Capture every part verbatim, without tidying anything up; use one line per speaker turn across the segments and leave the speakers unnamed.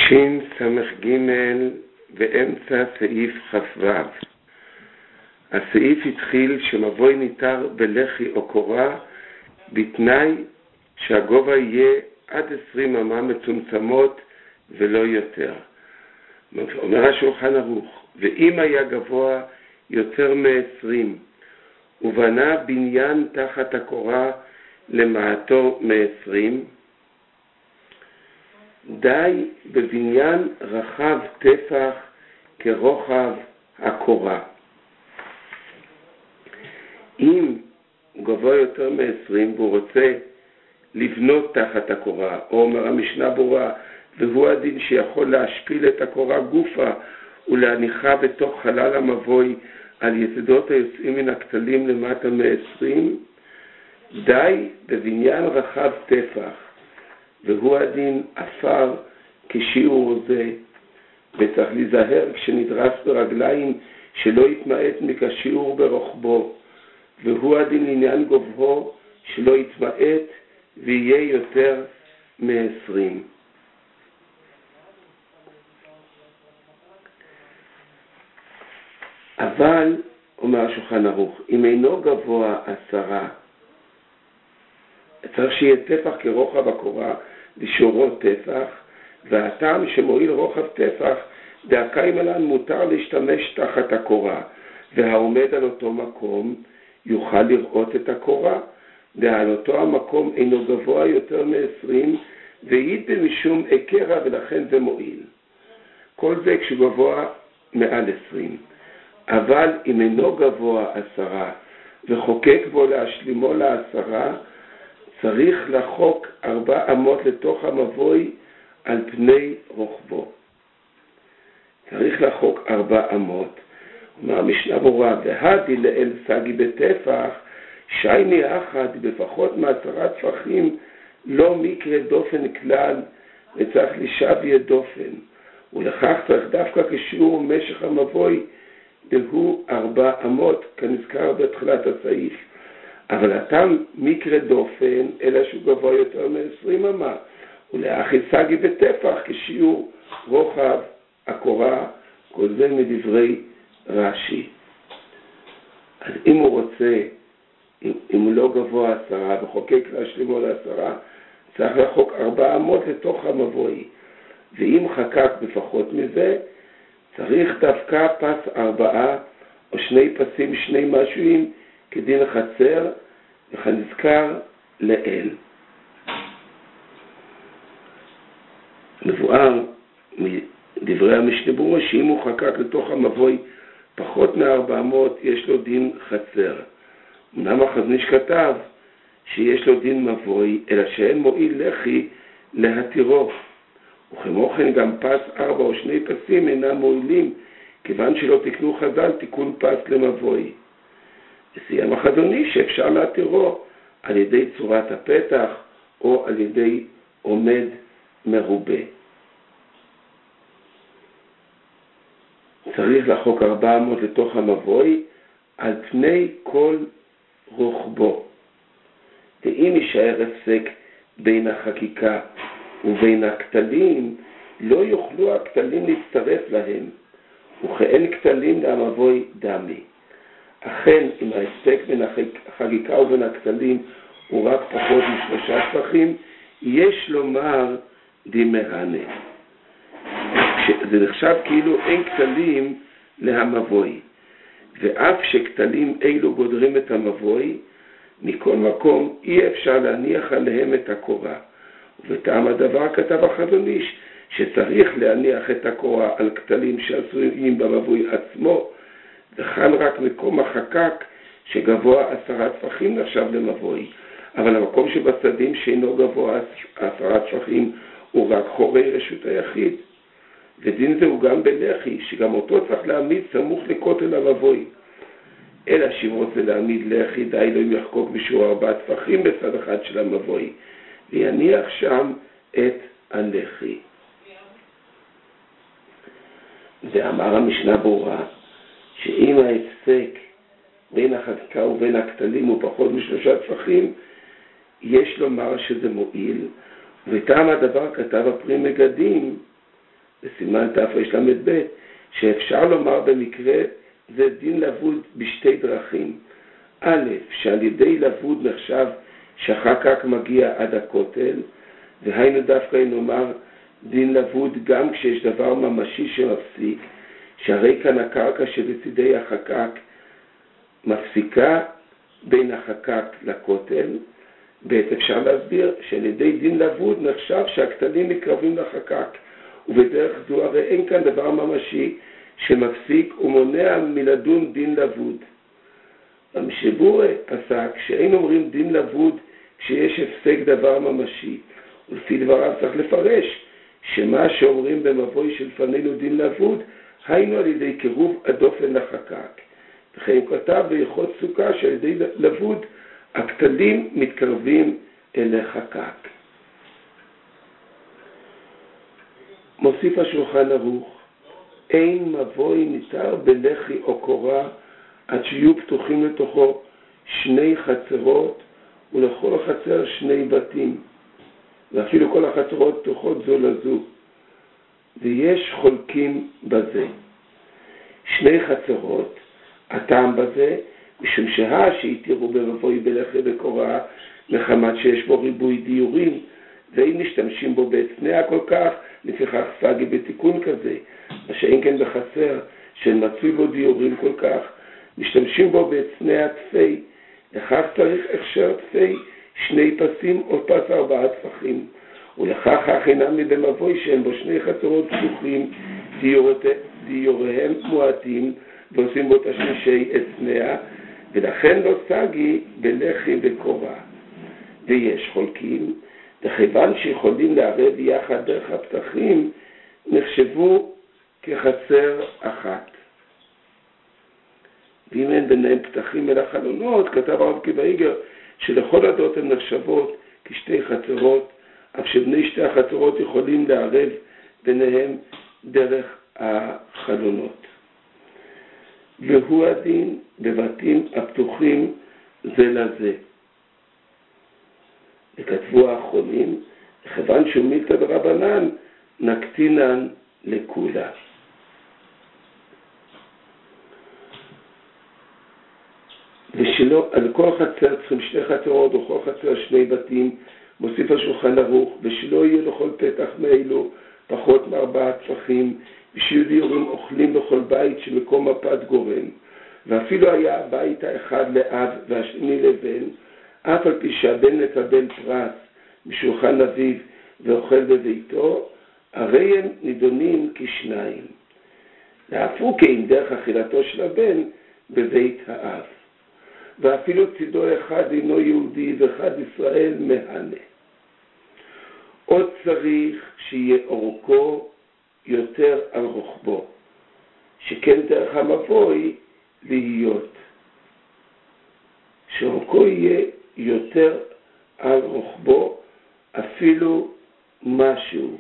שין סמך ג' באמצע סעיף ח"ו. הסעיף התחיל שמבוי ניתר בלחי או קורה בתנאי שהגובה יהיה עד עשרים אמה מצומצמות ולא יותר. אומר השולחן ערוך, ואם היה גבוה יותר מ-עשרים ובנה בניין תחת הקורה למעטו מ-עשרים, די בבניין רחב טפח כרוחב הקורה. אם גבוה יותר מ-עשרים והוא רוצה לבנות תחת הקורה, או אומר המשנה ברורה, והוא הדין שיכול להשפיל את הקורה גופה ולהניחה בתוך חלל המבוי על יסודות היוצאים מן הכתלים למטה מ-עשרים, די בבניין רחב טפח, והוא הדין אפר כשיעור זה, וצריך להיזהר כשנדרס ברגליים שלא יתמעט מכשיעור ברוחבו, והוא הדין לעניין גובהו שלא יתמעט ויהיה יותר מ-עשרים. אבל, אומר השולחן ערוך, אם אינו גבוה עשרה, צריך שיהיה טפח כרוחב הקורה, לשורו טפח, והטעם שמועיל רוחב טפח, דאקיים עלן מותר להשתמש תחת הקורה, והעומד על אותו מקום יוכל לראות את הקורה, ועל אותו המקום אינו גבוה יותר מ-עשרים, ועיד במשום עקרה, ולכן זה מועיל. כל זה כשגבוה מעל עשרים. אבל אם אינו גבוה עשרה, וחוקק בו להשלימו לעשרה, צריך לחוק ארבע אמות לתוך המבוי על פני רוחבו. צריך לחוק ארבע אמות. אומר המשנה ברורה, והדי לאל סגי בטפח, שייני אחד בפחות מעשרה טפחים, לא מקרה דופן כלל, וצריך לשוויה דופן. ולכך צריך דווקא כשיעור משך המבוי, והוא ארבע אמות, כנזכר בתחילת הסעיף. אבל הטעם מקרה דופן, אלא שהוא גבוה יותר מ-עשרים אמה, ולאחי סגי בטפח כשיעור רוחב הקורה, כל זה מדברי רש"י. אז אם הוא רוצה, אם, אם הוא לא גבוה עשרה וחוקק להשלימו לעשרה, צריך לחוק ארבע אמות לתוך המבוי. ואם חקק בפחות מזה, צריך דווקא פס ארבעה או שני פסים, שני משהו כדין חצר, וכנזכר לאל. מבואר מדברי המשנה ברורה שאם הוא חקק לתוך המבוי פחות מ-ארבע מאות, יש לו דין חצר. אמנם החזניש כתב שיש לו דין מבוי, אלא שאין מועיל לחי להתירו. וכמו כן גם פס ארבע או שני פסים אינם מועילים, כיוון שלא תקנו חז"ל תיקון פס למבוי. וסיים החזוני שאפשר להתירו על ידי צורת הפתח או על ידי עומד מרובה. צריך לחוק ארבע מאות לתוך המבוי על פני כל רוחבו. ואם יישאר הפסק בין החקיקה ובין הכתלים, לא יוכלו הכתלים להצטרף להם, וכאין כתלים למבוי דמי. אכן, אם ההספק בין החקיקה ובין הכתלים הוא רק פחות משלושה טפחים, יש לומר דמרנה. זה נחשב כאילו אין כתלים להמבוי, ואף שכתלים אילו גודרים את המבוי, מכל מקום אי אפשר להניח עליהם את הקורה. ובטעם הדבר כתב החזוניש שצריך להניח את הקורה על כתלים שעשויים במבוי עצמו, וכאן רק מקום החקק שגבוה עשרה טפחים נחשב למבוי, אבל המקום שבצדים שאינו גבוה עשרה טפחים הוא רק חורי רשות היחיד. ודין זה הוא גם בלחי, שגם אותו צריך להעמיד סמוך לכותל המבוי. אלא שאם רוצה להעמיד לחי, די לו אם יחקוק בשיעור ארבע טפחים בצד אחד של המבוי, ויניח שם את הלחי. ואמר המשנה ברורה, שאם ההפסק בין החקיקה ובין הכתלים הוא פחות משלושה טפחים, יש לומר שזה מועיל. וטעם הדבר כתב הפרי מגדים, בסימן תרל"ב, שאפשר לומר במקרה זה דין לבוד בשתי דרכים. א', שעל ידי לבוד נחשב שאחר כך מגיע עד הכותל, והיינו דווקא נאמר דין לבוד גם כשיש דבר ממשי שמפסיק, שהרי כאן הקרקע שבצדי החקק מפסיקה בין החקק לכותל. ב', אפשר להסביר שעל ידי דין לבוד נחשב שהכתלים מתקרבים לחקק, ובדרך זו הרי אין כאן דבר ממשי שמפסיק ומונע מלדון דין לבוד. המשבורה פסק שאין אומרים דין לבוד כשיש הפסק דבר ממשי, ולפי דבריו צריך לפרש שמה שאומרים במבוי של פנינו דין לבוד היינו על ידי קירוב הדופן לחקק. וכן כתב בהלכות סוכה שעל ידי לבוד הכתלים מתקרבים אל החקק. מוסיף השולחן ערוך, אין מבוי ניתר בלחי או קורה עד שיהיו פתוחים לתוכו שני חצרות ולכל חצר שני בתים, ואפילו כל החצרות פתוחות זו לזו, ויש חולקים בזה. שני חצרות, הטעם בזה משום שה שהתירו במבוי בלחי וקורה מחמת שיש בו ריבוי דיורים ואין משתמשים בו בהצנע כל כך, לפיכך סגי בתיקון כזה, מה שאין כן בחצר שמצוי בו דיורים כל כך, משתמשים בו בהצנע תפי, לכך צריך הכשר תפי שני פסים או פס ארבעה טפחים, ולכך הכינם מבמבוי שאין בו שני חצרות פתוחים, דיוריהם מועטים ועושים בו תשמישי הצנע, ולכן לא סגי בלחי וקורה. ויש חולקים, וכיוון שיכולים לערב יחד דרך הפתחים, נחשבו כחצר אחת. ואם אין ביניהם פתחים אל החלונות, כתב הרב עקיבא איגר, שלכל הדעות הן נחשבות כשתי חצרות, אף שבני שתי החצרות יכולים לערב ביניהם דרך החלונות. והוא הדין בבתים הפתוחים זה לזה. וכתבו האחרונים, כיוון שהוא מילתא דרבנן, נקטינן לכולה. ושלא, על כל חצר צריכים שני חצרות, או כל חצר שני בתים, מוסיף השולחן ערוך, ושלא יהיה לכל פתח מאלו פחות מארבעה טפחים, ושיהיו דיורים אוכלים בכל בית שמקום מפת גורם. ואפילו היה הבית האחד לאב והשני לבן, אף על פי שהבן מקבל פרס משולחן אביו ואוכל בביתו, הרי הם נידונים כשניים. להפו כן דרך אכילתו של הבן בבית האב. ואפילו צידו אחד אינו יהודי ואחד ישראל מהנה. עוד צריך שיהיה אורכו יותר על רוחבו, שכן דרך המבוי להיות. שאורכו יהיה יותר על רוחבו, אפילו משהו.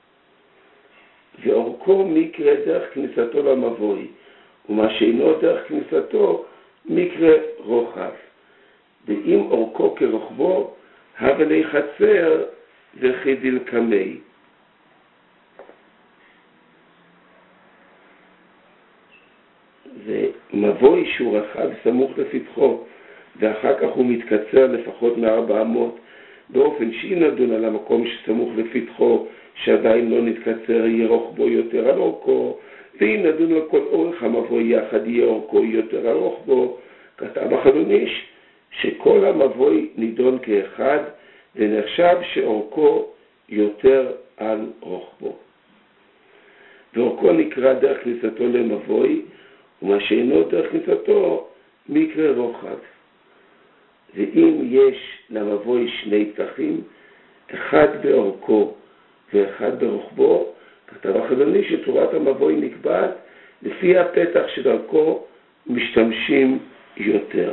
ואורכו מקרה דרך כניסתו למבוי, ומה שאינו דרך כניסתו מקרה רוחב. ואם אורכו כרוחבו, הווה לי חצר וחידיל קמי. ומבוי שהוא רחב סמוך לפתחו, ואחר כך הוא מתקצר לפחות מארבע אמות, באופן שהיא נדון על המקום שסמוך לפתחו, שעדיין לא נתקצר, יהיה רוחבו יותר על אורכו, ואם נדון על כל אורך המבוי יחד, יהיה אורכו יותר על רוחבו. כתב החלון איש שכל המבוי נידון כאחד, ונחשב שאורכו יותר על רוחבו. ואורכו נקרא דרך כניסתו למבוי, ומה שאינו דרך כניסתו מקרה רוחב. ואם יש למבוי שני פתחים, אחד באורכו ואחד ברוחבו, כתב החלון איש שצורת המבוי נקבעת לפי הפתח שדרכו משתמשים יותר.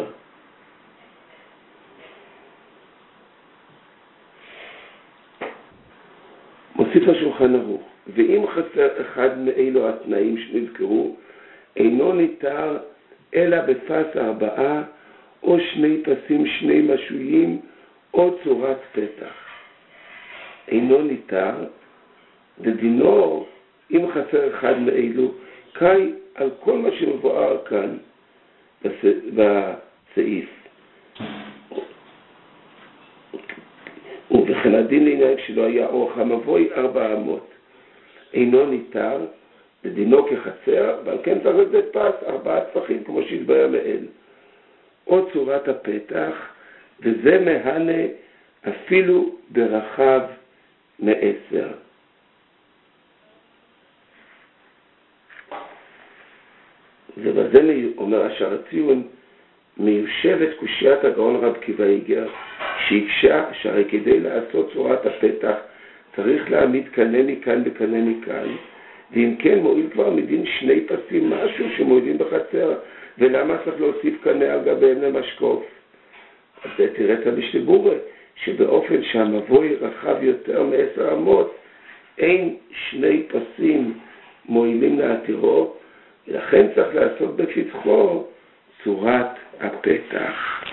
מוסיף השולחן ערוך, ואם חסר אחד מאלו התנאים שנזכרו, אינו ניתר אלא בפס ארבעה, או שני פסים שני משויים, או צורת פתח. אינו ניתר, ודינו אם חסר אחד מאלו, קאי על כל מה שמבואר כאן בסעיף. ובכן הדין לעניין שלא היה אורך המבוי ארבע אמות. אינו ניתר, לדינו כחצר, ועל כן צריך לזה פס, ארבעה טפחים כמו שהתבהר לעיל. או צורת הפתח, וזה מהנה אפילו ברחב מעשר. ובזה אומר השער ציון, מיושבת קושיית הגאון רב קיבא איגר, שהקשה שהרי כדי לעשות צורת הפתח צריך להעמיד קנה מכאן וקנה מכאן, ואם כן מועיל כבר מדין שני פסים משהו שמועילים בחצר, ולמה צריך להוסיף קנה על גביהם למשקוף? אז תראה את המשנה ברורה, שבאופן שהמבוי רחב יותר מעשר אמות, אין שני פסים מועילים להתירו, ולכן צריך לעשות בפתחו צורת הפתח.